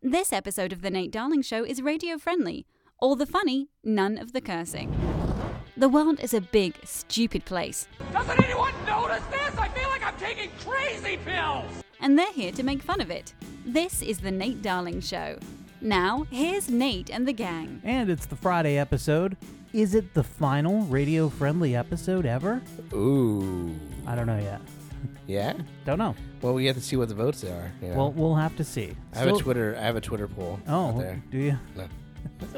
This episode of The Nate Darling Show is radio friendly. All the funny, none of the cursing. The world is a big, stupid place. Doesn't anyone notice this? I feel like I'm taking crazy pills! And they're here to make fun of it. This is The Nate Darling Show. Now, here's Nate and the gang. And it's the Friday episode. Is it the final radio-friendly episode ever? Ooh. I don't know yet. Yeah? Don't know. Well, we have to see what the votes are. You know? Well, we'll have to see. I have a Twitter poll out Oh, there. do you? No.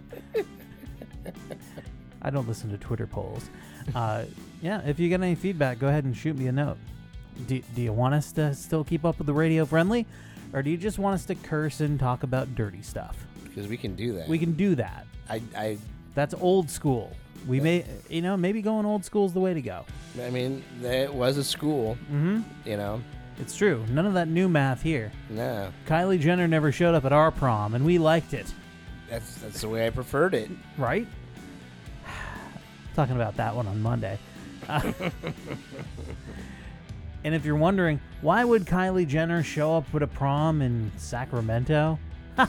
I don't listen to Twitter polls. Yeah, if you get any feedback, go ahead and shoot me a note. Do you want us to still keep up with the radio friendly? Or do you just want us to curse and talk about dirty stuff? Because we can do that. We can do that. That's old school. We may, maybe going old school is the way to go. I mean, it was a school. Mm-hmm. You know? It's true. None of that new math here. No. Kylie Jenner never showed up at our prom, and we liked it. That's the way I preferred it. Right? Talking about that one on Monday. And if you're wondering, why would Kylie Jenner show up at a prom in Sacramento?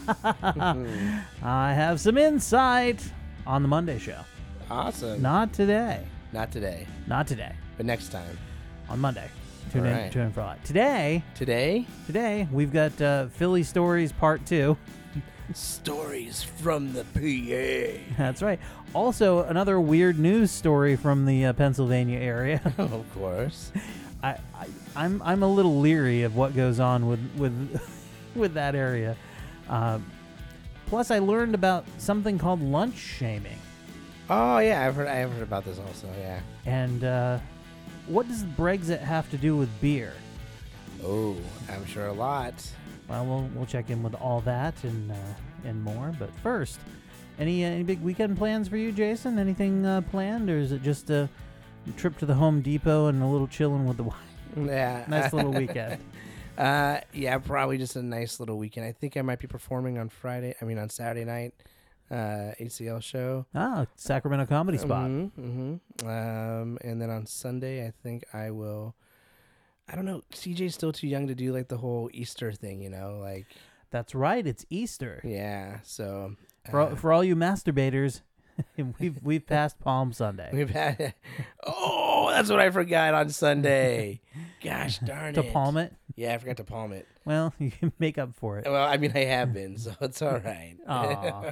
I have some insight on the Monday show. Awesome. Not today. Not today. Not today. But next time. On Monday. Tune All in for a lot. Today, we've got Philly Stories Part 2. Stories from the PA. That's right. Also, another weird news story from the Pennsylvania area. Of course. I'm a little leery of what goes on with that area. Plus, I learned about something called lunch shaming. Oh yeah, I've heard about this also. Yeah. And what does Brexit have to do with beer? Oh, I'm sure a lot. Well, we'll check in with all that and more. But first, any big weekend plans for you, Jason? Anything planned, or is it just a trip to the Home Depot and a little chilling with the wife? Yeah. Nice little weekend. Yeah, probably just a nice little weekend. I think I might be performing on Saturday night, ACL show. Sacramento Comedy Spot. Mm-hmm. And then on Sunday, I think I will. I don't know. CJ's still too young to do like the whole Easter thing, like. That's right. It's Easter. Yeah. So for all you masturbators, we've passed Palm Sunday. We've had. Oh, that's what I forgot on Sunday. Gosh darn it. To palm it? Yeah, I forgot to palm it. Well, you can make up for it. Well, I mean, I have been, so it's all right. Aw.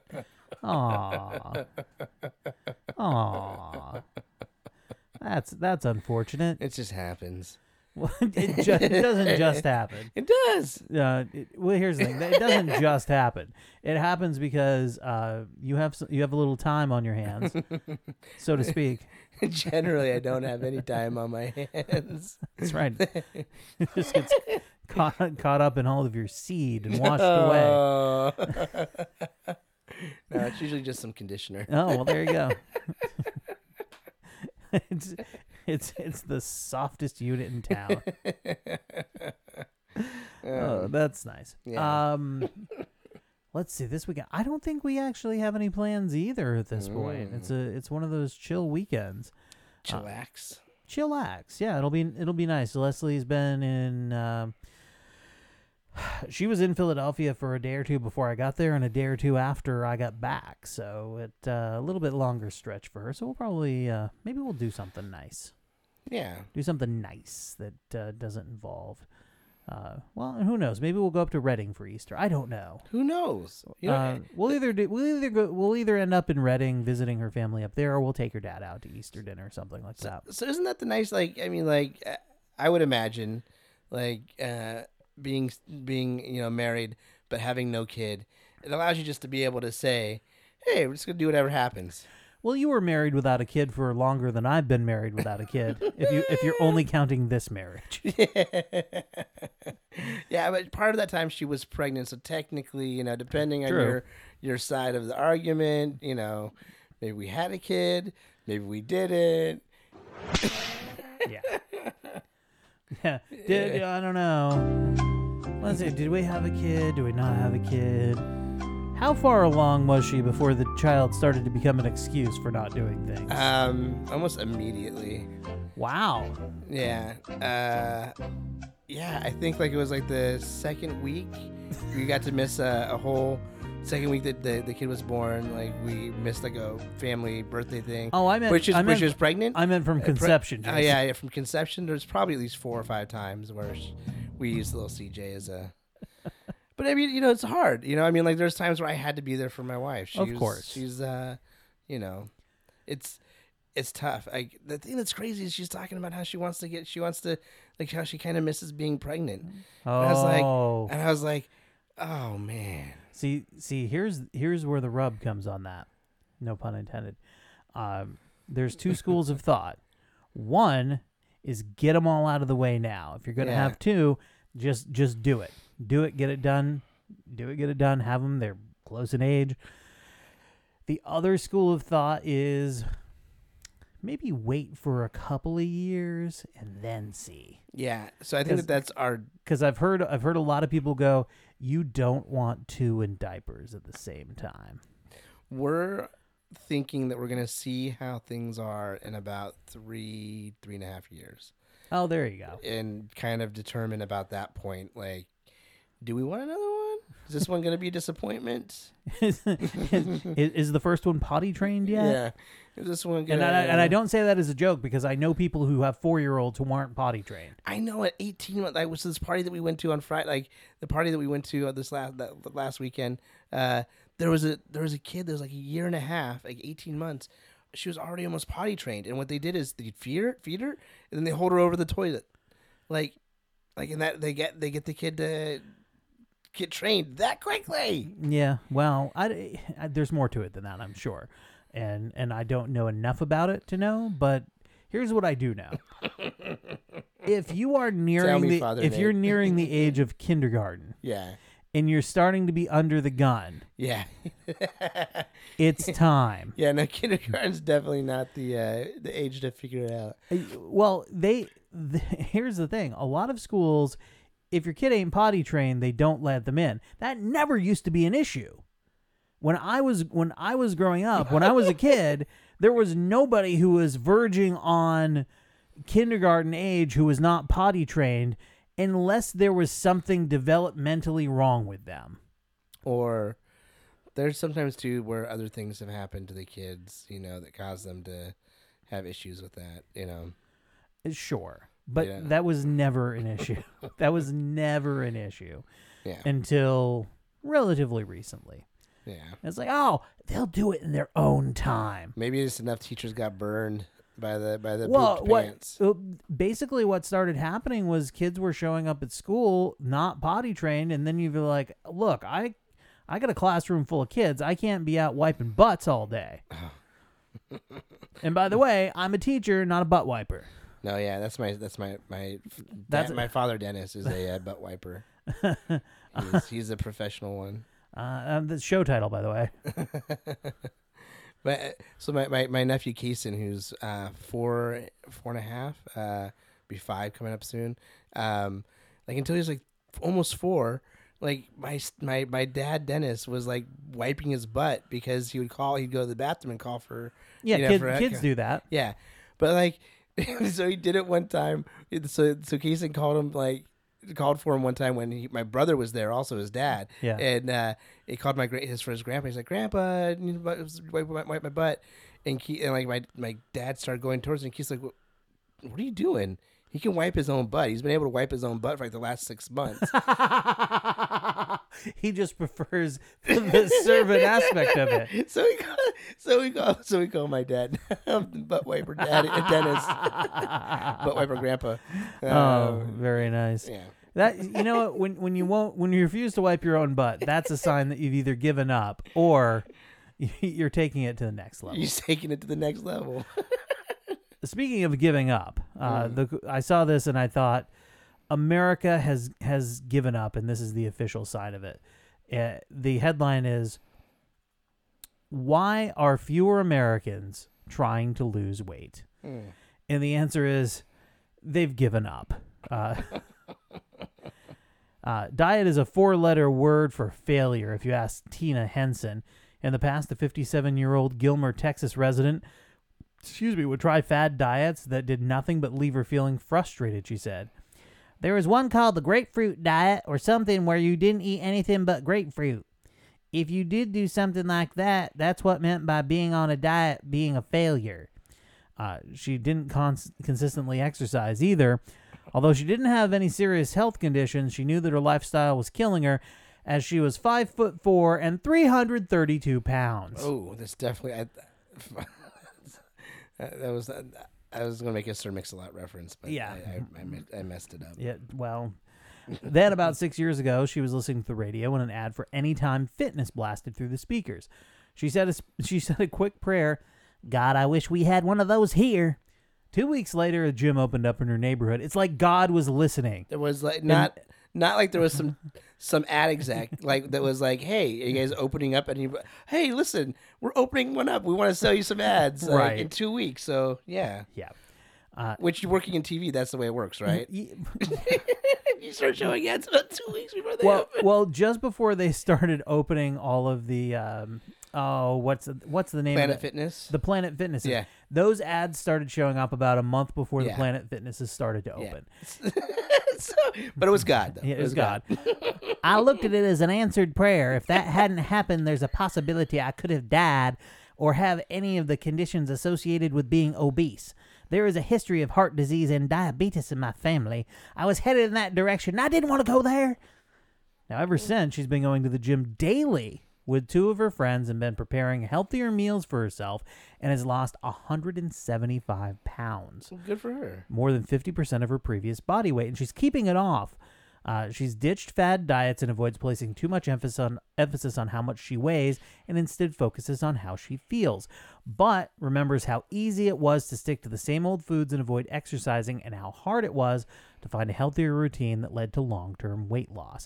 Aw. Aw. That's unfortunate. It just happens. Well, it doesn't just happen. It does. Well, here's the thing. It doesn't just happen. It happens because you have a little time on your hands, so to speak. Generally, I don't have any time on my hands. That's right. It just gets caught up in all of your seed and washed away. No, it's usually just some conditioner. Oh, well, there you go. It's the softest unit in town. Oh, that's nice. Yeah. Let's see, this weekend. I don't think we actually have any plans either at this point. It's one of those chill weekends. Chillax. Chillax. Yeah, it'll be nice. Leslie's been in. She was in Philadelphia for a day or two before I got there, and a day or two after I got back. So it's a little bit longer stretch for her. So we'll probably maybe we'll do something nice. Yeah. Do something nice that doesn't involve. Well, who knows? Maybe we'll go up to Reading for Easter. I don't know. Who knows? We'll either end up in Reading visiting her family up there, or we'll take her dad out to Easter dinner or something like that. So isn't that the nice? I would imagine, being married but having no kid, it allows you just to be able to say, "Hey, we're just gonna do whatever happens." Well, you were married without a kid for longer than I've been married without a kid. if you're only counting this marriage. Yeah, but part of that time she was pregnant, so technically, depending on your side of the argument, maybe we had a kid, maybe we didn't. Yeah. I don't know. Let's see. Did we have a kid? Do we not have a kid? How far along was she before the child started to become an excuse for not doing things? Almost immediately. Wow. Yeah. Yeah, I think it was the second week, we got to miss a whole second week that the kid was born. Like we missed like a family birthday thing. Oh, I meant which she was pregnant. I meant from conception. Yeah, from conception. There's probably at least 4 or 5 times where we used little CJ as a. But I mean, it's hard. I mean, like there's times where I had to be there for my wife. Of course, she's it's tough. The thing that's crazy is she's talking about how she wants to like how she kind of misses being pregnant. Oh, and I was like, oh man. See, here's where the rub comes on that. No pun intended. There's 2 schools of thought. One is get them all out of the way now. If you're going to have 2, just do it. Do it, get it done. Do it, get it done. Have them. They're close in age. The other school of thought is maybe wait for a couple of years and then see. Yeah. So I think that's our... Because I've heard a lot of people go, you don't want 2 in diapers at the same time. We're thinking that we're going to see how things are in about 3.5 years. Oh, there you go. And kind of determine about that point, like, do we want another one? Is this one going to be a disappointment? is the first one potty trained yet? Yeah. Is this one gonna... And I don't say that as a joke because I know people who have 4-year-olds who aren't potty trained. I know at 18 months, was this party that we went to on Friday, like the party that we went to this last weekend. There was a kid that was like a year and a half, like 18 months. She was already almost potty trained, and what they did is they feed her, and then they hold her over the toilet, like, and that they get the kid to get trained that quickly. Yeah, well, there's more to it than that, I'm sure, and I don't know enough about it to know, but here's what I do know: if you are nearing you're nearing the age of kindergarten, yeah. And you're starting to be under the gun. Yeah. It's time. Yeah, no, kindergarten's definitely not the age to figure it out. Well, here's the thing. A lot of schools, if your kid ain't potty trained, they don't let them in. That never used to be an issue. When I was growing up, when I was a kid, there was nobody who was verging on kindergarten age who was not potty trained, unless there was something developmentally wrong with them. Or there's sometimes, too, where other things have happened to the kids, that cause them to have issues with that, Sure. But that was never an issue. That was never an issue. Yeah. Until relatively recently. Yeah. It's like, oh, they'll do it in their own time. Maybe just enough teachers got burned by the pants. Basically what started happening was kids were showing up at school not potty trained, and then you'd be like, look, I got a classroom full of kids. I can't be out wiping butts all day. And by the way, I'm a teacher, not a butt wiper. No, yeah, that's my father Dennis is a butt wiper. He's a professional one. The show title, by the way. So my nephew Kason, who's 4.5, be 5 coming up soon. Until he was like almost 4, like my dad Dennis was like wiping his butt because he'd go to the bathroom and call for kids do that. Yeah, but like so he did it one time. So Kason called for him one time when my brother was there, also his dad. Yeah. And he called his grandpa. He's like, Grandpa, wipe my butt. And my dad started going towards him. And Keith's like, what are you doing? He can wipe his own butt. He's been able to wipe his own butt for like the last 6 months. He just prefers the servant aspect of it. So we call my dad butt wiper daddy, Dennis, butt wiper grandpa. Very nice. Yeah. That when you refuse to wipe your own butt, that's a sign that you've either given up or you're taking it to the next level. You're taking it to the next level. Speaking of giving up, I saw this and I thought America has given up, and this is the official side of it. The headline is, "Why are fewer Americans trying to lose weight?" And the answer is, they've given up. Diet is a 4-letter word for failure, if you ask Tina Henson. In the past, the 57-year-old Gilmer, Texas resident would try fad diets that did nothing but leave her feeling frustrated, she said. There was one called the grapefruit diet or something where you didn't eat anything but grapefruit. If you did do something like that, that's what meant by being on a diet being a failure. She didn't consistently exercise either. Although she didn't have any serious health conditions, she knew that her lifestyle was killing her, as she was 5'4" and 332 pounds. Oh, that's definitely. That was. I was going to make a Sir Mix-a-Lot reference, but yeah, I messed it up. Yeah, well, then about 6 years ago, she was listening to the radio when an ad for Anytime Fitness blasted through the speakers. She said a quick prayer. God, I wish we had one of those here. 2 weeks later, a gym opened up in her neighborhood. It's like God was listening. There was like not like there was some ad exec like that was like, hey, are you guys opening up? And hey, listen, we're opening one up. We want to sell you some ads right. in 2 weeks. So yeah. Which you're working in TV, that's the way it works, right? You start showing ads about 2 weeks before they open. Well, just before they started opening all of the what's the name Planet of it? Fitness? The Planet Fitness. Yeah. Those ads started showing up about a month before the Planet Fitnesses started to open. But it was God, though. Yeah, it was God. I looked at it as an answered prayer. If that hadn't happened, there's a possibility I could have died or have any of the conditions associated with being obese. There is a history of heart disease and diabetes in my family. I was headed in that direction. I didn't want to go there. Now, ever since, she's been going to the gym daily with two of her friends and been preparing healthier meals for herself and has lost 175 pounds. Good for her. More than 50% of her previous body weight, and she's keeping it off. She's ditched fad diets and avoids placing too much emphasis on how much she weighs and instead focuses on how she feels. But remembers how easy it was to stick to the same old foods and avoid exercising, and how hard it was to find a healthier routine that led to long-term weight loss.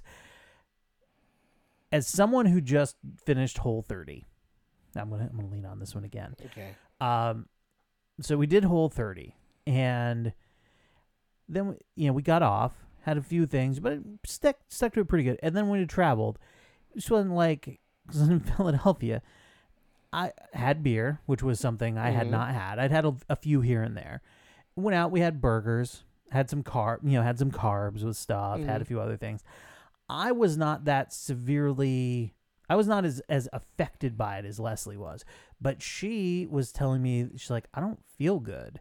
As someone who just finished Whole30, I'm gonna lean on this one again. Okay. So we did Whole30, and then we got off, had a few things, but it stuck to it pretty good. And then when we traveled, it just wasn't like, because in Philadelphia, I had beer, which was something I had not had. I'd had a few here and there. Went out, we had burgers, had some carbs with stuff, had a few other things. I was not that severely, I was not as affected by it as Leslie was, but she was telling me, she's like, I don't feel good.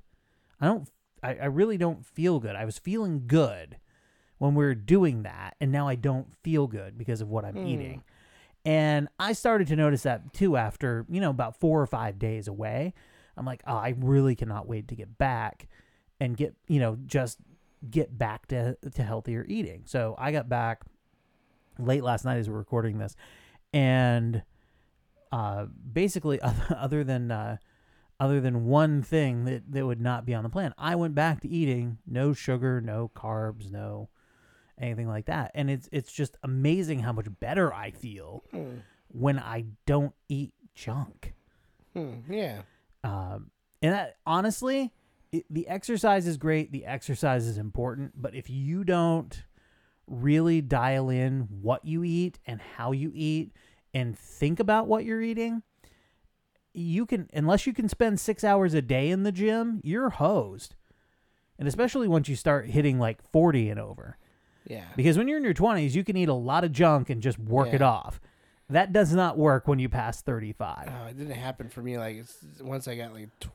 I really don't feel good. I was feeling good when we were doing that, and now I don't feel good because of what I'm eating. And I started to notice that too after, about 4 or 5 days away. I'm like, oh, I really cannot wait to get back and just get back to healthier eating. So I got back late last night as we're recording this, and basically other than one thing that would not be on the plan, I went back to eating no sugar, no carbs, no anything like that. And it's just amazing how much better I feel when I don't eat junk. Yeah. And that, honestly, the exercise is great. The exercise is important. But if you don't really dial in what you eat and how you eat and think about what you're eating, unless you can spend 6 hours a day in the gym, you're hosed. And especially once you start hitting like 40 and over. Yeah. Because when you're in your 20s, you can eat a lot of junk and just work it off. That does not work when you pass 35. Oh, it didn't happen for me. Like, once I got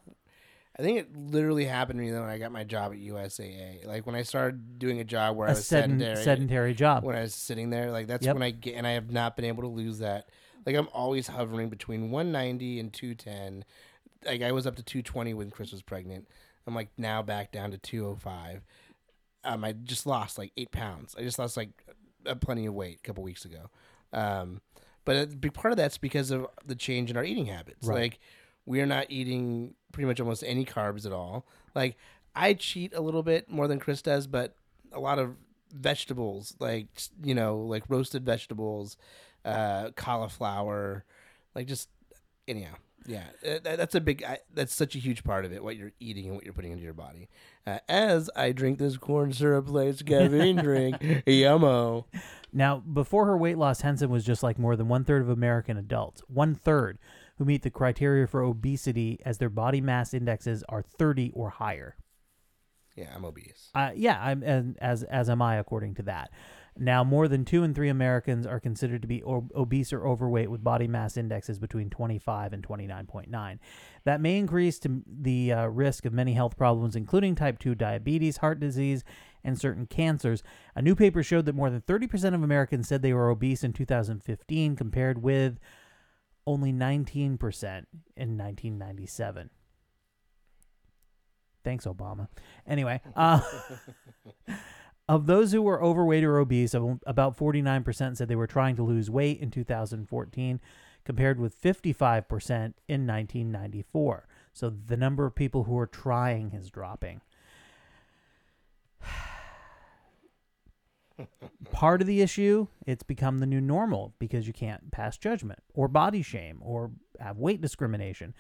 I think it literally happened to me when I got my job at USAA. Like, when I started doing a job where I was sedentary job. When I was sitting there, like, that's when and I have not been able to lose that. Like, I'm always hovering between 190 and 210. Like, I was up to 220 when Chris was pregnant. I'm, like, now back down to 205. I just lost, like, 8 pounds. I just lost, like, plenty of weight a couple weeks ago. But a big part of that's because of the change in our eating habits. Right. Like, we are not eating pretty much almost any carbs at all. Like, I cheat a little bit more than Chris does, but a lot of vegetables, like roasted vegetables, cauliflower, like, just anyhow. Yeah, that's such a huge part of it, what you're eating and what you're putting into your body. As I drink this corn syrup-laced caffeine drink, yummo. Now, before her weight loss, Henson was just like more than 1/3 of American adults. 1/3 who meet the criteria for obesity as their body mass indexes are 30 or higher. Yeah, I'm obese. I'm as am I, according to that. Now, more than 2 in 3 Americans are considered to be obese or overweight with body mass indexes between 25 and 29.9. That may increase to the risk of many health problems, including type 2 diabetes, heart disease, and certain cancers. A new paper showed that more than 30% of Americans said they were obese in 2015, compared with only 19% in 1997. Thanks, Obama. Anyway, of those who were overweight or obese, about 49% said they were trying to lose weight in 2014, compared with 55% in 1994. So the number of people who are trying is dropping. Part of the issue, it's become the new normal because you can't pass judgment or body shame or have weight discrimination.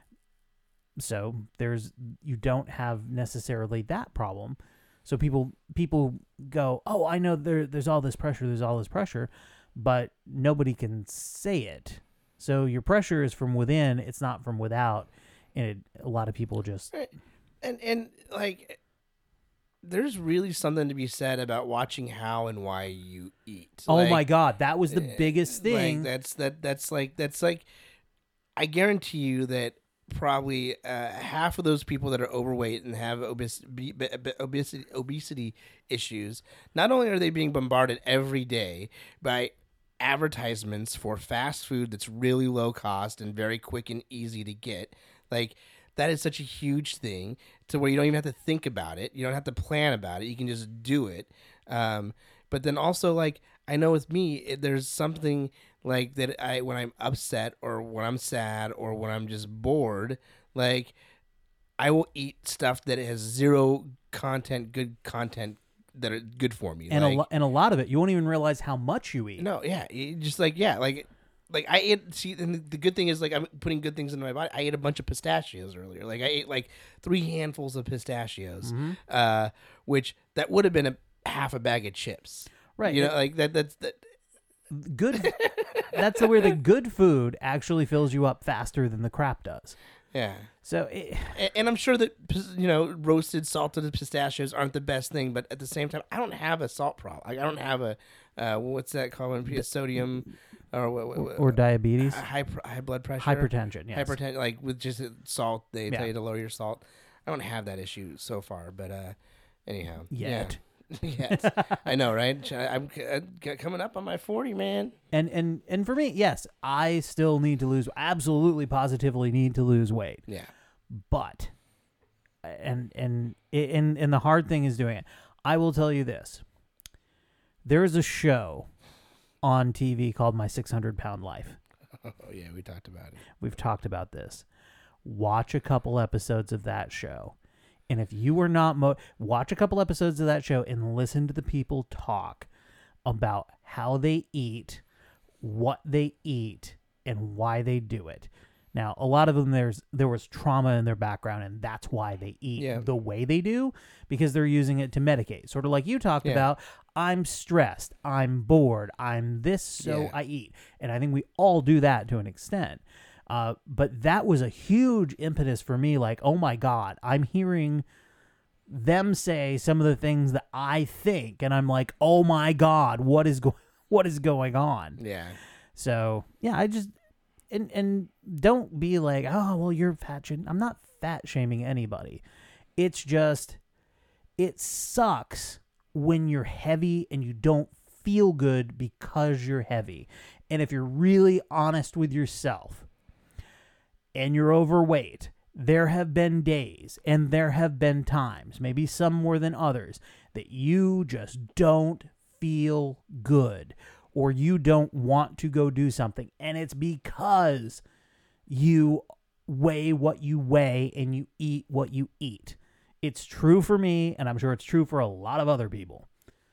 So you don't have necessarily that problem. So people go, oh, I know there's all this pressure, but nobody can say it. So your pressure is from within, it's not from without. And a lot of people just... And like, there's really something to be said about watching how and why you eat. Oh like, my God, that was the biggest thing. That's like, I guarantee you that probably half of those people that are overweight and have obesity issues, not only are they being bombarded every day by advertisements for fast food that's really low cost and very quick and easy to get, like that is such a huge thing to where you don't even have to think about it, you don't have to plan about it, you can just do it. But then also, like, I know with me, there's something like that when I'm upset or when I'm sad or when I'm just bored, like I will eat stuff that has zero content, good content that are good for me. And like, a lot of it, you won't even realize how much you eat. No, yeah, just like I ate. See, and the good thing is, like, I'm putting good things into my body. I ate a bunch of pistachios earlier. Like I ate like 3 handfuls of pistachios, which that would have been half a bag of chips. Right. You know, like that's good. That's where the good food actually fills you up faster than the crap does. Yeah. So, and I'm sure that, you know, roasted, salted pistachios aren't the best thing, but at the same time, I don't have a salt problem. Like, I don't have a what's that called? Sodium or diabetes, high blood pressure, hypertension. Yes. Hypertension. Like with just salt, they tell you to lower your salt. I don't have that issue so far, but anyhow, yet. Yes, I know, right? I'm coming up on my 40, man. And for me, yes, I still need to absolutely positively need to lose weight. Yeah. But and the hard thing is doing it. I will tell you this. There is a show on TV called My 600-Pound Life. Oh yeah, we talked about it. We've talked about this. Watch a couple episodes of that show. And if you are not, watch a couple episodes of that show and listen to the people talk about how they eat, what they eat, and why they do it. Now, a lot of them, there was trauma in their background, and that's why they eat the way they do, because they're using it to medicate. Sort of like you talked about, I'm stressed, I'm bored, I'm this, so I eat. And I think we all do that to an extent. But that was a huge impetus for me. Like, oh my God, I'm hearing them say some of the things that I think, and I'm like, oh my God, what is going on? Yeah. So yeah, I just and don't be like, oh well, you're fat shaming. I'm not fat shaming anybody. It's just it sucks when you're heavy and you don't feel good because you're heavy. And if you're really honest with yourself, and you're overweight, there have been days and there have been times, maybe some more than others, that you just don't feel good or you don't want to go do something. And it's because you weigh what you weigh and you eat what you eat. It's true for me, and I'm sure it's true for a lot of other people.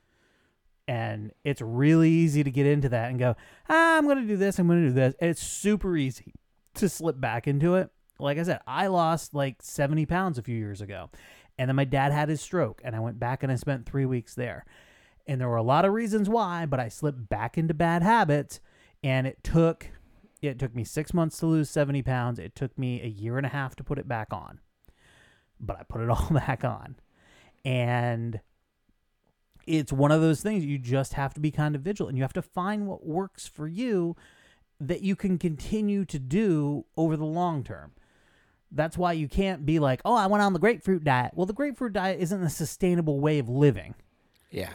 And it's really easy to get into that and go, I'm going to do this, I'm going to do this. And it's super easy to slip back into it. Like I said, I lost like 70 pounds a few years ago. And then my dad had his stroke, and I went back and I spent 3 weeks there. And there were a lot of reasons why, but I slipped back into bad habits, and it took me 6 months to lose 70 pounds. It took me a year and a half to put it back on. But I put it all back on. And it's one of those things you just have to be kind of vigilant. You have to find what works for you that you can continue to do over the long term. That's why you can't be like, oh, I went on the grapefruit diet. Well, the grapefruit diet isn't a sustainable way of living. Yeah.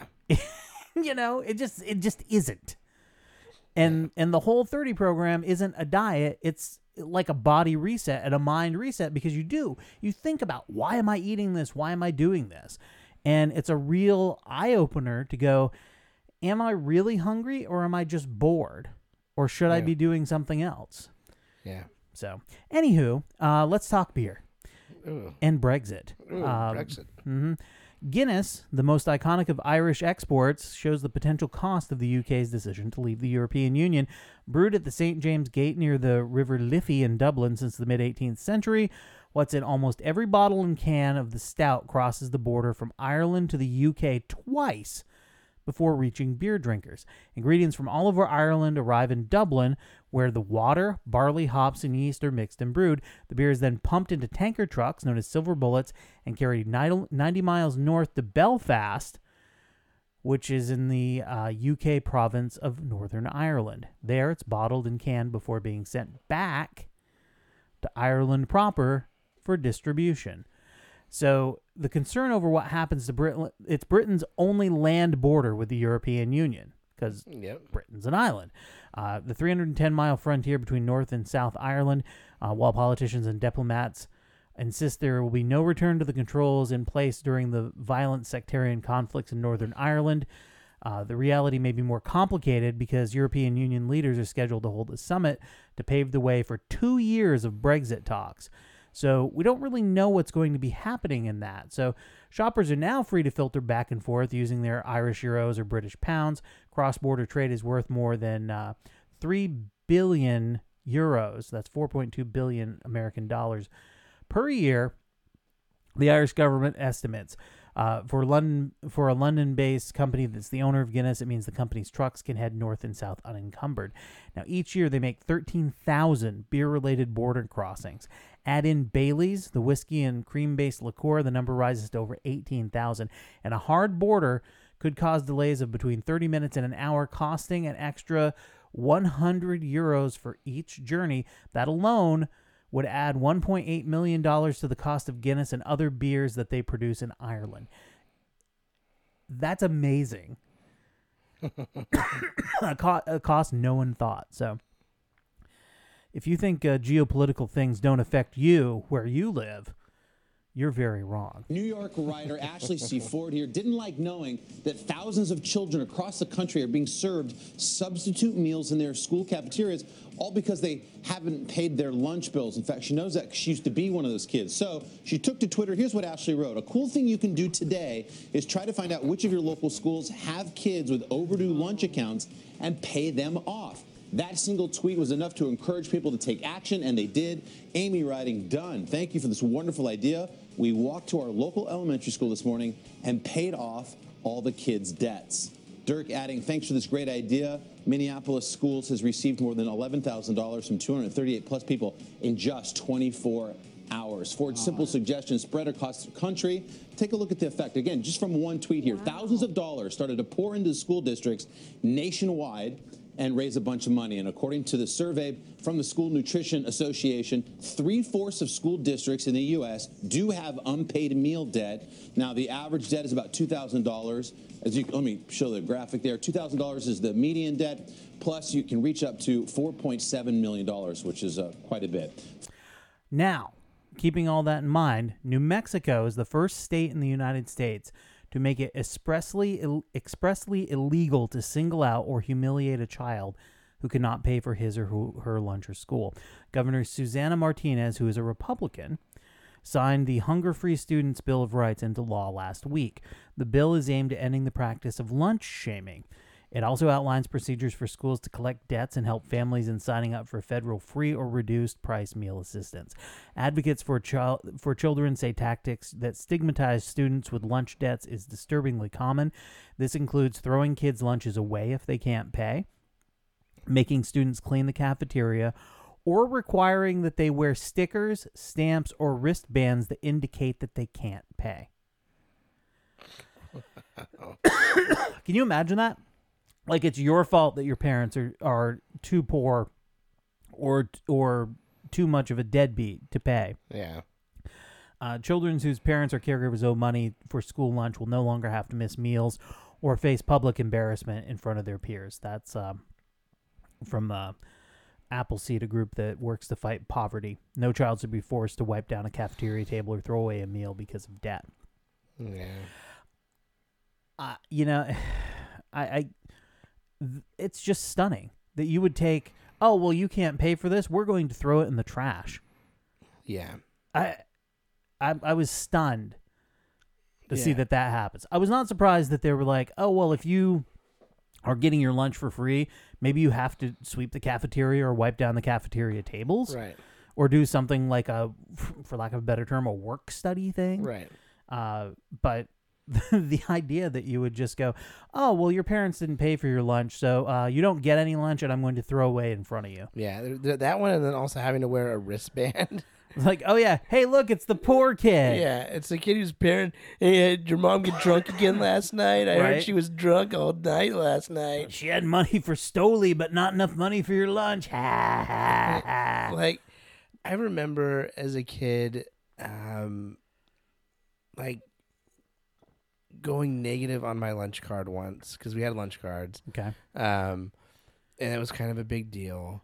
It just isn't. And the Whole30 program isn't a diet. It's like a body reset and a mind reset, because you think about, why am I eating this? Why am I doing this? And it's a real eye-opener to go, am I really hungry, or am I just bored? Or should I be doing something else? Yeah. So, anywho, let's talk beer. Ooh. And Brexit. Ooh, Brexit. Mm-hmm. Guinness, the most iconic of Irish exports, shows the potential cost of the UK's decision to leave the European Union. Brewed at the St. James Gate near the River Liffey in Dublin since the mid-18th century, what's in almost every bottle and can of the stout crosses the border from Ireland to the UK twice before reaching beer drinkers. Ingredients from all over Ireland arrive in Dublin, where the water, barley, hops, and yeast are mixed and brewed. The beer is then pumped into tanker trucks known as silver bullets and carried 90 miles north to Belfast, which is in the UK province of Northern Ireland. There, it's bottled and canned before being sent back to Ireland proper for distribution. So the concern over what happens to Britain, it's Britain's only land border with the European Union, because Britain's an island. The 310-mile frontier between North and South Ireland, while politicians and diplomats insist there will be no return to the controls in place during the violent sectarian conflicts in Northern Ireland. The reality may be more complicated, because European Union leaders are scheduled to hold a summit to pave the way for 2 years of Brexit talks. So we don't really know what's going to be happening in that. So shoppers are now free to filter back and forth using their Irish euros or British pounds. Cross-border trade is worth more than 3 billion euros. That's 4.2 billion American dollars per year, the Irish government estimates. For a London-based company that's the owner of Guinness, it means the company's trucks can head north and south unencumbered. Now, each year they make 13,000 beer-related border crossings. Add in Bailey's, the whiskey and cream-based liqueur, the number rises to over 18,000. And a hard border could cause delays of between 30 minutes and an hour, costing an extra 100 euros for each journey. That alone would add $1.8 million to the cost of Guinness and other beers that they produce in Ireland. That's amazing. A cost no one thought. So if you think geopolitical things don't affect you where you live, you're very wrong. New York writer Ashley C. Ford here didn't like knowing that thousands of children across the country are being served substitute meals in their school cafeterias, all because they haven't paid their lunch bills. In fact, she knows that 'cause she used to be one of those kids. So she took to Twitter. Here's what Ashley wrote. A cool thing you can do today is try to find out which of your local schools have kids with overdue lunch accounts and pay them off. That single tweet was enough to encourage people to take action, and they did. Amy writing, done. Thank you for this wonderful idea. We walked to our local elementary school this morning and paid off all the kids' debts. Dirk adding, thanks for this great idea. Minneapolis Schools has received more than $11,000 from 238 plus people in just 24 hours. Ford's simple suggestion spread across the country. Take a look at the effect. Again, just from one tweet here, thousands of dollars started to pour into school districts nationwide and raise a bunch of money. And according to the survey from the School Nutrition Association, 3/4 of school districts in the U.S. do have unpaid meal debt. Now, the average debt is about $2,000. Let me show the graphic there. $2,000 is the median debt. Plus, you can reach up to $4.7 million, which is quite a bit. Now, keeping all that in mind, New Mexico is the first state in the United States to make it expressly illegal to single out or humiliate a child who cannot pay for his or her lunch or school. Governor Susana Martinez, who is a Republican, signed the Hunger-Free Students' Bill of Rights into law last week. The bill is aimed at ending the practice of lunch shaming. It also outlines procedures for schools to collect debts and help families in signing up for federal free or reduced price meal assistance. Advocates for children say tactics that stigmatize students with lunch debts is disturbingly common. This includes throwing kids' lunches away if they can't pay, making students clean the cafeteria, or requiring that they wear stickers, stamps, or wristbands that indicate that they can't pay. Can you imagine that? Like, it's your fault that your parents are too poor or too much of a deadbeat to pay. Yeah. Children whose parents or caregivers owe money for school lunch will no longer have to miss meals or face public embarrassment in front of their peers. That's from Appleseed, a group that works to fight poverty. No child should be forced to wipe down a cafeteria table or throw away a meal because of debt. Yeah. It's just stunning that you would take, oh, well, you can't pay for this, we're going to throw it in the trash. Yeah. I was stunned to see that happens. I was not surprised that they were like, oh, well, if you are getting your lunch for free, maybe you have to sweep the cafeteria or wipe down the cafeteria tables. Right. Or do something like for lack of a better term, a work study thing. Right. But the idea that you would just go, oh, well, your parents didn't pay for your lunch, so you don't get any lunch, and I'm going to throw away in front of you. Yeah, that one, and then also having to wear a wristband. Like, oh, yeah, hey, look, it's the poor kid. Yeah, it's the kid whose parent, hey, did your mom get drunk again last night? I heard she was drunk all night last night. She had money for Stoli, but not enough money for your lunch. Ha, ha, ha. Like, I remember as a kid, like, going negative on my lunch card once, because we had lunch cards. Okay. And it was kind of a big deal.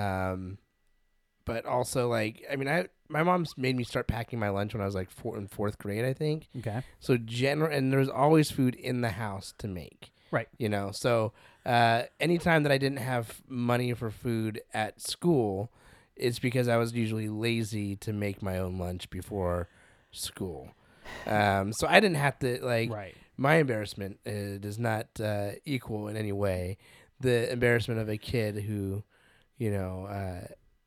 But also, like, I mean, my mom's made me start packing my lunch when I was like in fourth grade, I think. Okay. So and there's always food in the house to make. Right. You know, so anytime that I didn't have money for food at school, it's because I was usually lazy to make my own lunch before school. So I didn't have to, like, my embarrassment does not equal in any way the embarrassment of a kid who, you know,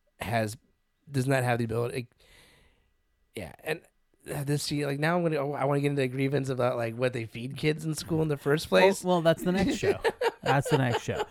does not have the ability. Yeah, and like now I want to get into a grievance about like what they feed kids in school in the first place. Well, that's the next show. That's the next show.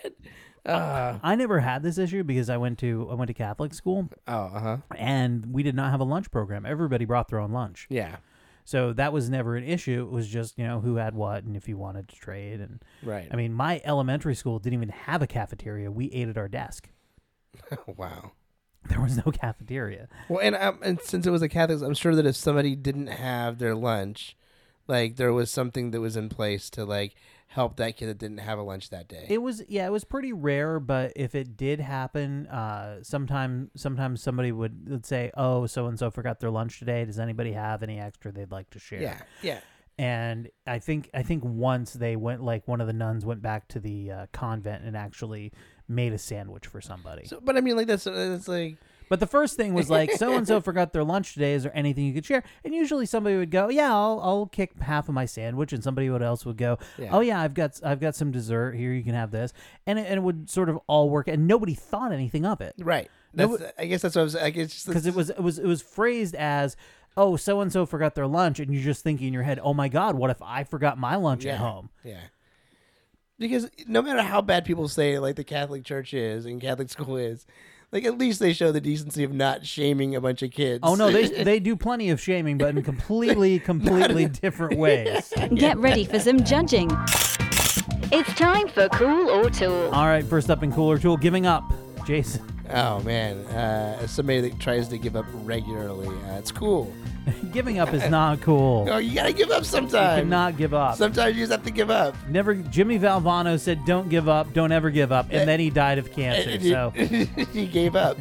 I never had this issue because I went to Catholic school. Oh, and we did not have a lunch program. Everybody brought their own lunch. Yeah. So that was never an issue. It was just, you know, who had what and if you wanted to trade. And right. I mean, my elementary school didn't even have a cafeteria. We ate at our desk. Wow. There was no cafeteria. Well, and since it was a Catholic, I'm sure that if somebody didn't have their lunch, like there was something that was in place to like help that kid that didn't have a lunch that day. It was pretty rare, but if it did happen, sometimes somebody would say, "Oh, so and so forgot their lunch today. Does anybody have any extra they'd like to share?" Yeah, yeah. And I think once they went, like one of the nuns went back to the convent and actually made a sandwich for somebody. So, but I mean, like that's like. But the first thing was like, so and so forgot their lunch today. Is there anything you could share? And usually somebody would go, yeah, I'll kick half of my sandwich, and somebody else would go, oh yeah, I've got some dessert here. You can have this, and it would sort of all work, and nobody thought anything of it. Right. I guess that's what I was. I guess because it was phrased as, oh, so and so forgot their lunch, and you're just thinking in your head, oh my God, what if I forgot my lunch at home? Yeah. Because no matter how bad people say like the Catholic Church is and Catholic school is, like at least they show the decency of not shaming a bunch of kids. Oh no, they do plenty of shaming, but in completely different ways. Get ready for some judging. It's time for Cool or Tool. All right, first up in Cool or Tool, giving up, Jason. Oh man, as somebody that tries to give up regularly, it's cool. Giving up is not cool. Oh, you gotta give up sometimes. You cannot give up. Sometimes you just have to give up. Jimmy Valvano said, "Don't give up, don't ever give up," and then he died of cancer. So he gave up.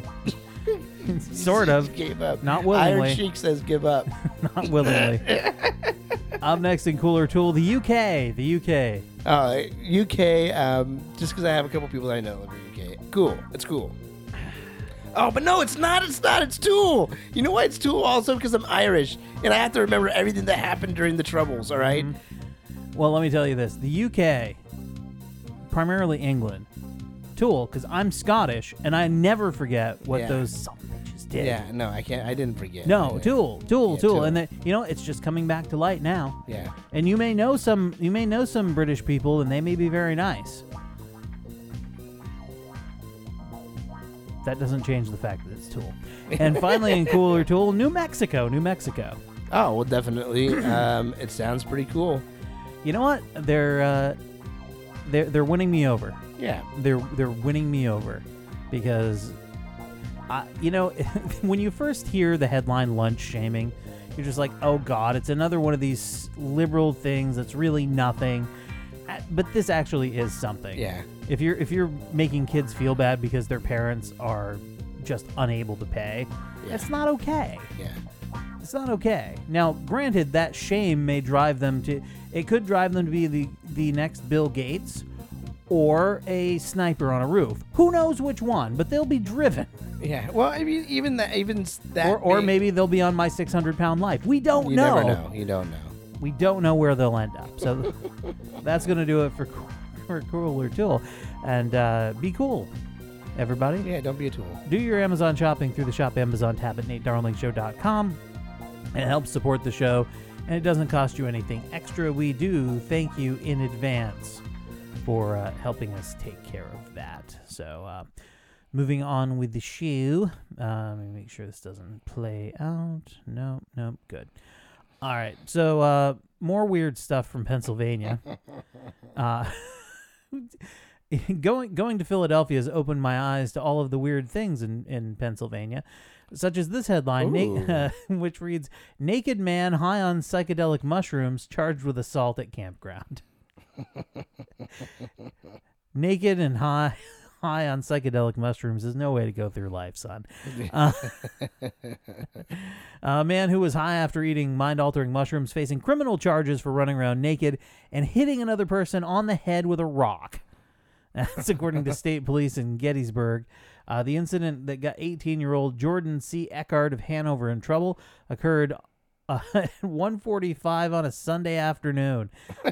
Sort of. He gave up. Not willingly. Iron Sheik says, "Give up." Not willingly. Up next in Cool or Tool, the UK. The UK. UK. Just because I have a couple people that I know live in the UK. Cool. It's cool. Oh, but no, it's not. It's not. It's Tool. You know why it's Tool? Also because I'm Irish, and I have to remember everything that happened during the Troubles, all right? Mm-hmm. Well, let me tell you this. The UK, primarily England, Tool, because I'm Scottish, and I never forget what those son of bitches did. Yeah, no, I can't. I didn't forget. No, yeah. Tool. Tool. And that, it's just coming back to light now. Yeah. And you may know some British people, and they may be very nice. That doesn't change the fact that it's Tool. And finally, in Cool or Tool, New Mexico. Oh, well, definitely. It sounds pretty cool. You know what? They're winning me over. Yeah. They're winning me over because, when you first hear the headline lunch shaming, you're just like, oh God, it's another one of these liberal things that's really nothing. But this actually is something. Yeah. If you're making kids feel bad because their parents are just unable to pay, it's not okay. Yeah. It's not okay. Now, granted, that shame may drive them to... It could drive them to be the next Bill Gates or a sniper on a roof. Who knows which one, but they'll be driven. Yeah. Well, I mean, even that... Or maybe they'll be on My 600-Pound Life. We don't know. You never know. You don't know. We don't know where they'll end up. So that's going to do it for Cooler Tool. And be cool, everybody. Yeah, don't be a tool. Do your Amazon shopping through the Shop Amazon tab at NateDarlingShow.com. It helps support the show, and it doesn't cost you anything extra. We do thank you in advance for helping us take care of that. So, moving on with the shoe. Let me make sure this doesn't play out. No, good. All right, so more weird stuff from Pennsylvania. Going to Philadelphia has opened my eyes to all of the weird things in Pennsylvania, such as this headline, which reads, "Naked man high on psychedelic mushrooms charged with assault at campground." Naked and high on psychedelic mushrooms is no way to go through life, son. A man who was high after eating mind-altering mushrooms facing criminal charges for running around naked and hitting another person on the head with a rock. That's according to state police in Gettysburg. The incident that got 18-year-old Jordan C. Eckard of Hanover in trouble occurred at 1:45 on a Sunday afternoon.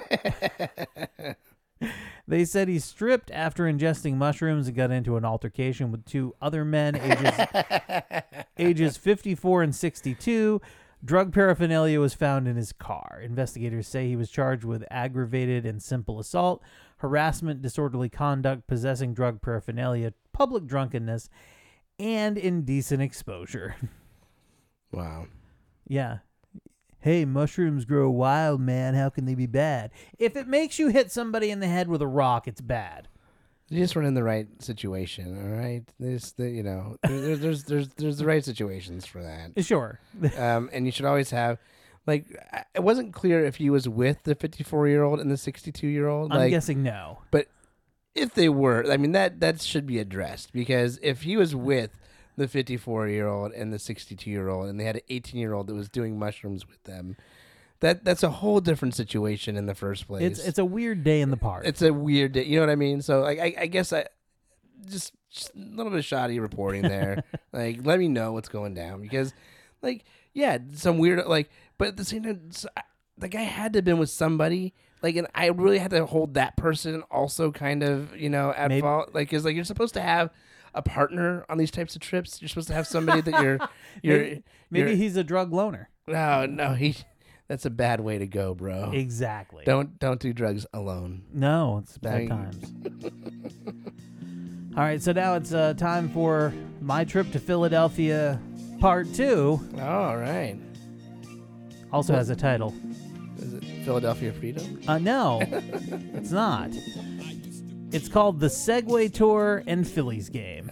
They said he stripped after ingesting mushrooms and got into an altercation with two other men, ages 54 and 62. Drug paraphernalia was found in his car. Investigators say he was charged with aggravated and simple assault, harassment, disorderly conduct, possessing drug paraphernalia, public drunkenness, and indecent exposure. Wow. Yeah. Hey, mushrooms grow wild, man. How can they be bad? If it makes you hit somebody in the head with a rock, it's bad. You just run in the right situation, all right? There's the right situations for that. Sure. And you should always have, like, it wasn't clear if he was with the 54-year-old and the 62-year-old. I'm guessing no. But if they were, I mean, that should be addressed, because if he was with the 54-year-old and the 62-year-old, and they had an 18-year-old that was doing mushrooms with them, that's a whole different situation in the first place. It's a weird day in the park. It's a weird day. You know what I mean? So I guess just a little bit of shoddy reporting there. Like, let me know what's going down, because, like, yeah, some weird, like, but at the same time, the guy had to have been with somebody. Like, and I really had to hold that person also kind of, at fault. Like, because, like, you're supposed to have a partner on these types of trips. You're supposed to have somebody that maybe he's a drug loner. No, that's a bad way to go, bro. Exactly. Don't do drugs alone. No, it's bad times. All right, so now it's time for my trip to Philadelphia, part 2. All right. Also has a title. Is it Philadelphia Freedom? No, it's not. It's called The Segway Tour and Phillies Game.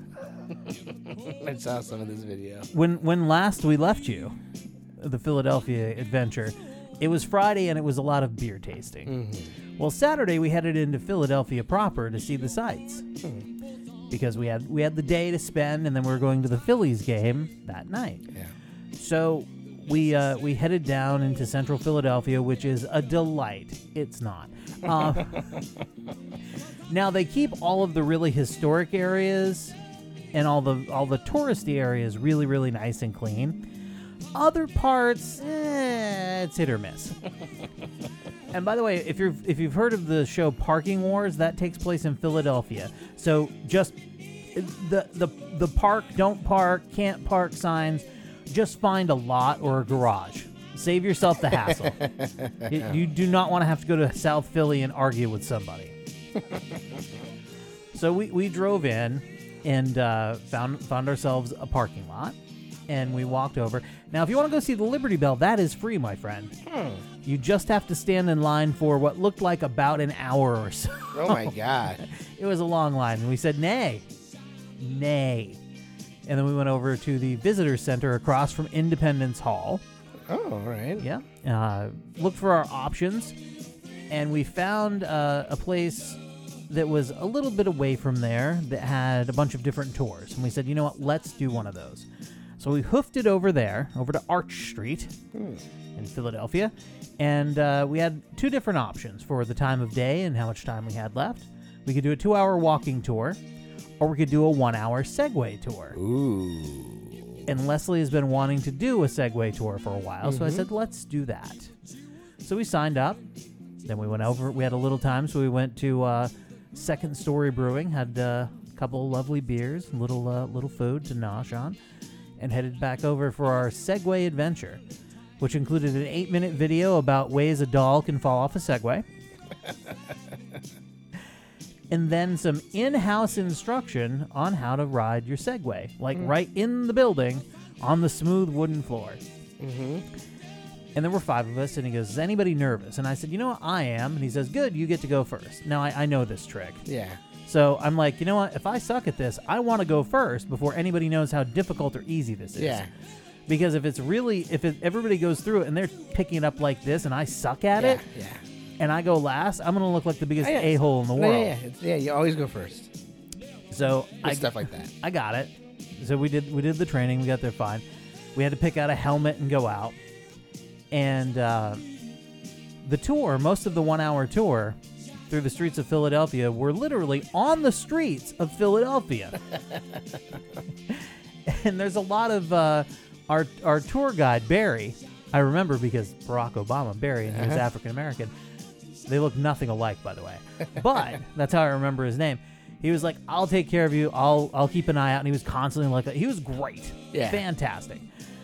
I saw some of this video. When last we left you, the Philadelphia adventure, it was Friday and it was a lot of beer tasting. Mm-hmm. Well, Saturday we headed into Philadelphia proper to see the sights. Because we had the day to spend, and then we were going to the Phillies game that night. Yeah. So we headed down into central Philadelphia, which is a delight. It's not. Now they keep all of the really historic areas and all the touristy areas really, really nice and clean. Other parts, it's hit or miss. And by the way, if you've heard of the show Parking Wars, that takes place in Philadelphia. So just the park, don't park, can't park signs, just find a lot or a garage. Save yourself the hassle. You do not want to have to go to South Philly and argue with somebody. So we drove in and found ourselves a parking lot. and we walked over. Now, if you want to go see the Liberty Bell, that is free, my friend. You just have to stand in line for what looked like about an hour or so. Oh, my God. It was a long line, and we said, nay. And then we went over to the visitor center across from Independence Hall. Oh, all right. Yeah. Looked for our options, and we found a place that was a little bit away from there that had a bunch of different tours. And we said, you know what, let's do one of those. So we hoofed it over there, over to Arch Street in Philadelphia. And we had two different options for the time of day and how much time we had left. We could do a 2-hour walking tour, or we could do a 1-hour Segway tour. Ooh. And Leslie has been wanting to do a Segway tour for a while, so I said, let's do that. So we signed up. Then we went over. We had a little time, so we went to Second Story Brewing, had a couple of lovely beers, little food to nosh on, and headed back over for our Segway adventure, which included an 8-minute video about ways a doll can fall off a Segway. And then some in-house instruction on how to ride your Segway, like right in the building on the smooth wooden floor. And there were 5 of us, and he goes, is anybody nervous? And I said, you know what, I am. And he says, good, you get to go first. Now, I know this trick. Yeah. So I'm like, you know what, if I suck at this, I want to go first before anybody knows how difficult or easy this is. Yeah. Because if everybody goes through it and they're picking it up like this and I suck at it, and I go last, I'm going to look like the biggest a-hole in the world. Yeah, you always go first. So Stuff like that. I got it. So we did the training. We got there fine. We had to pick out a helmet and go out. And the tour, most of the 1-hour tour through the streets of Philadelphia, were literally on the streets of Philadelphia. And there's a lot of our tour guide, Barry. I remember because Barack Obama, Barry, and he was African American. They look nothing alike, by the way. But that's how I remember his name. He was like, I'll take care of you. I'll keep an eye out. And he was constantly like that. He was great. Yeah. Fantastic.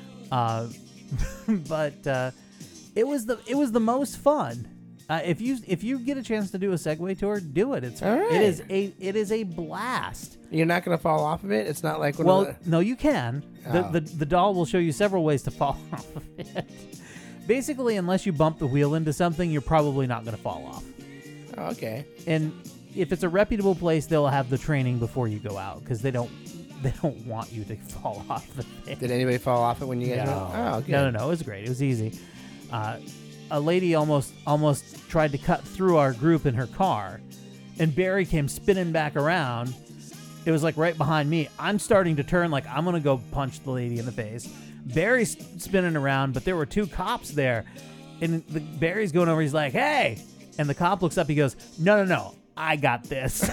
But it was the most fun. If you get a chance to do a Segway tour, do it. It's all right. It is a blast. You're not going to fall off of it? It's not like no, you can. Oh. The doll will show you several ways to fall off of it. Basically, unless you bump the wheel into something, you're probably not going to fall off. Oh, okay. And if it's a reputable place, they'll have the training before you go out because they don't want you to fall off the thing. Did anybody fall off it when you guys went? Oh, good. No. It was great. It was easy. A lady almost tried to cut through our group in her car, and Barry came spinning back around. It was like right behind me. I'm starting to turn like I'm going to go punch the lady in the face. Barry's spinning around, but there were 2 cops there. And Barry's going over. He's like, hey. And the cop looks up. He goes, no. I got this.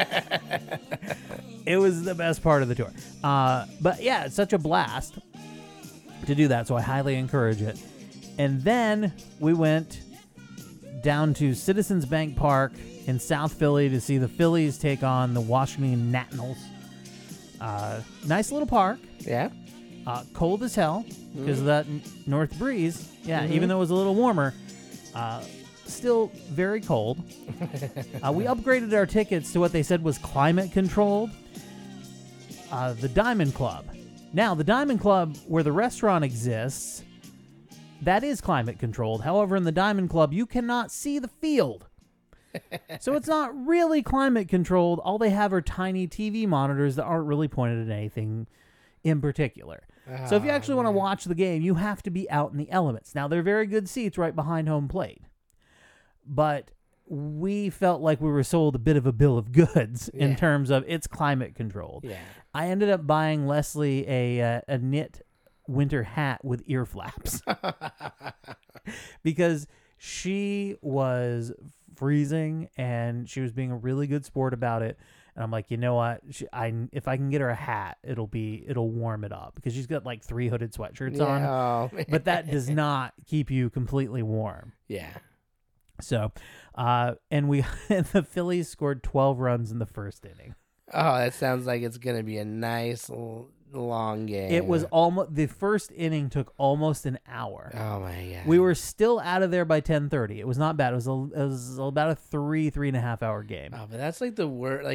It was the best part of the tour. But yeah, it's such a blast to do that. So I highly encourage it. And then we went down to Citizens Bank Park in South Philly to see the Phillies take on the Washington Nationals. Nice little park. Yeah. Cold as hell because of that north breeze. Yeah, even though it was a little warmer, still very cold. We upgraded our tickets to what they said was climate controlled. The Diamond Club. Now, the Diamond Club, where the restaurant exists, that is climate controlled. However, in the Diamond Club, you cannot see the field. So it's not really climate controlled. All they have are tiny TV monitors that aren't really pointed at anything in particular. So if you actually want to watch the game, you have to be out in the elements. Now, they're very good seats right behind home plate. But we felt like we were sold a bit of a bill of goods in terms of it's climate controlled. Yeah. I ended up buying Leslie a knit winter hat with ear flaps because she was freezing and she was being a really good sport about it. And I'm like, you know what? If I can get her a hat, it'll warm it up because she's got like 3 hooded sweatshirts on. Oh, but that does not keep you completely warm. Yeah. So, and the Phillies scored 12 runs in the first inning. Oh, that sounds like it's going to be a nice long game. It was the first inning took almost an hour. Oh my God. We were still out of there by 10:30. It was not bad. It was about a 3.5 hour game. Oh, but that's like the worst. Like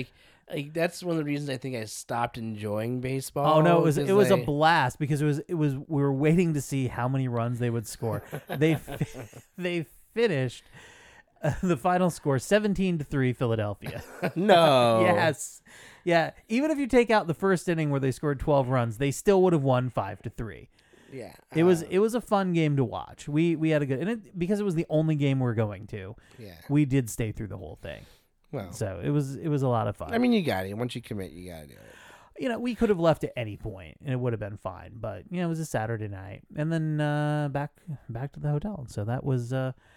Like, that's one of the reasons I think I stopped enjoying baseball. Oh no, it was a like- blast because it was we were waiting to see how many runs they would score. They finished the final score 17-3 Philadelphia. No. Yes. Yeah, even if you take out the first inning where they scored 12 runs, they still would have won 5-3. Yeah. It was a fun game to watch. We had a good, and because it was the only game we're going to. Yeah. We did stay through the whole thing. Well, So it was a lot of fun. I mean, you got it. Once you commit, you got to do it. We could have left at any point and it would have been fine, but it was a Saturday night, and then back to the hotel. So that was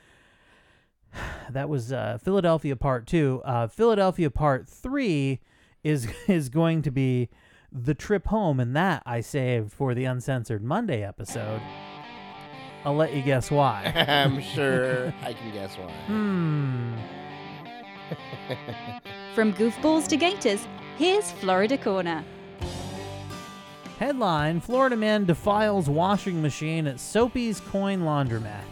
Philadelphia Part 2. Philadelphia Part 3 is going to be the trip home, and that I saved for the Uncensored Monday episode. I'll let you guess why. I'm sure I can guess why. From goofballs to gators, here's Florida Corner. Headline: Florida man defiles washing machine at Soapy's Coin Laundromat.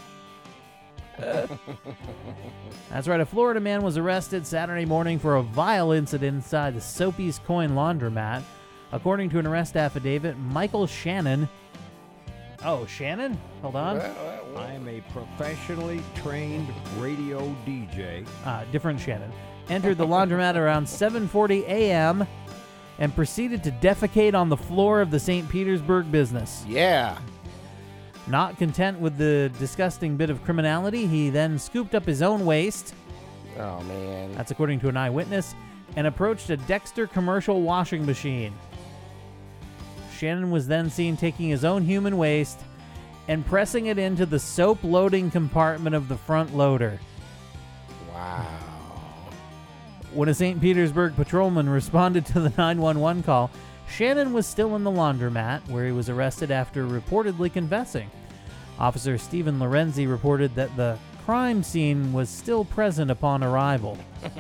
That's right, a Florida man was arrested Saturday morning for a vile incident inside the Soapy's Coin Laundromat. According to an arrest affidavit, Michael Shannon... Oh, Shannon? Hold on. I'm a professionally trained radio DJ. Different Shannon. Entered the laundromat around 7:40 a.m. and proceeded to defecate on the floor of the St. Petersburg business. Yeah. Not content with the disgusting bit of criminality, he then scooped up his own waste, Oh, man. that's according to an eyewitness, and approached a Dexter commercial washing machine. Shannon was then seen taking his own human waste and pressing it into the soap loading compartment of the front loader. Wow. When a St. Petersburg patrolman responded to the 911 call, Shannon was still in the laundromat, where he was arrested after reportedly confessing. Officer Stephen Lorenzi reported that the crime scene was still present upon arrival.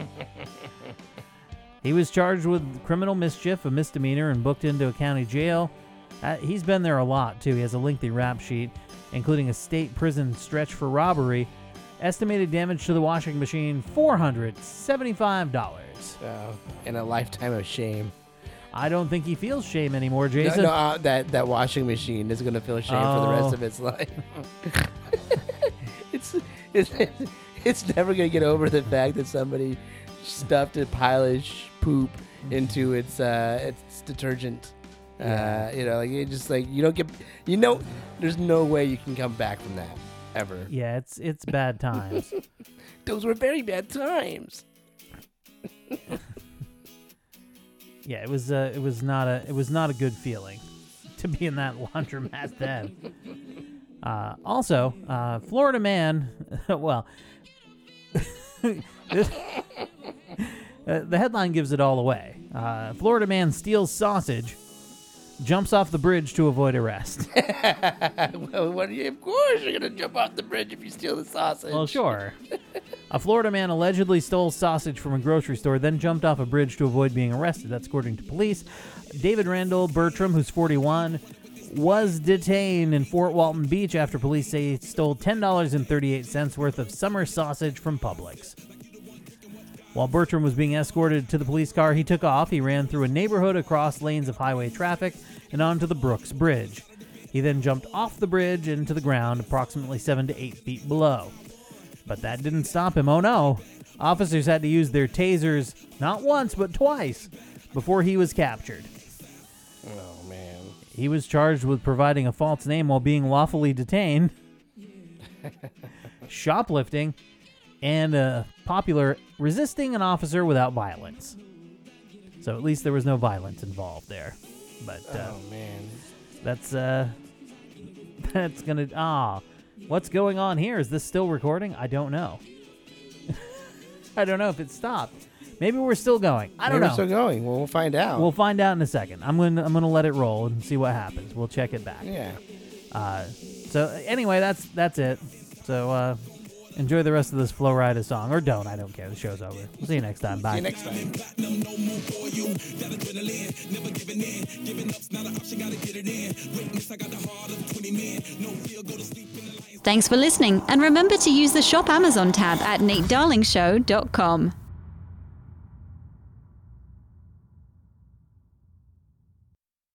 He was charged with criminal mischief, a misdemeanor, and booked into a county jail. He's been there a lot, too. He has a lengthy rap sheet, including a state prison stretch for robbery. Estimated damage to the washing machine, $475. And a lifetime of shame. I don't think he feels shame anymore, Jason. No, that washing machine is going to feel shame for the rest of its life. It's never going to get over the fact that somebody stuffed a pile of poop into its detergent. It just like you don't get, there's no way you can come back from that ever. Yeah, it's bad times. Those were very bad times. Yeah, it was not a good feeling to be in that laundromat then. Also, Florida man, well, the headline gives it all away. Florida man steals sausage, jumps off the bridge to avoid arrest. Well, of course you're gonna jump off the bridge if you steal the sausage. Well, sure. A Florida man allegedly stole sausage from a grocery store, then jumped off a bridge to avoid being arrested. That's according to police. David Randall Bertram, who's 41, was detained in Fort Walton Beach after police say he stole $10.38 worth of summer sausage from Publix. While Bertram was being escorted to the police car, he took off. He ran through a neighborhood, across lanes of highway traffic, and onto the Brooks Bridge. He then jumped off the bridge into the ground approximately 7 to 8 feet below. But that didn't stop him. Oh no. Officers had to use their tasers not once, but twice before he was captured. Oh, man. He was charged with providing a false name while being lawfully detained, shoplifting, and popular resisting an officer without violence. So at least there was no violence involved there. But Oh, man. that's gonna what's going on here? Is this still recording? I don't know. I don't know if it stopped. Maybe we're still going. I don't Maybe know. we're still going. Well, we'll find out. We'll find out in a second. I'm gonna let it roll and see what happens. We'll check it back. yeah. So anyway, that's it. So enjoy the rest of this Flo Rida song, or don't. I don't care. The show's over. We'll see you next time. Bye. See you next time. Thanks for listening, and remember to use the Shop Amazon tab at NateDarlingShow.com.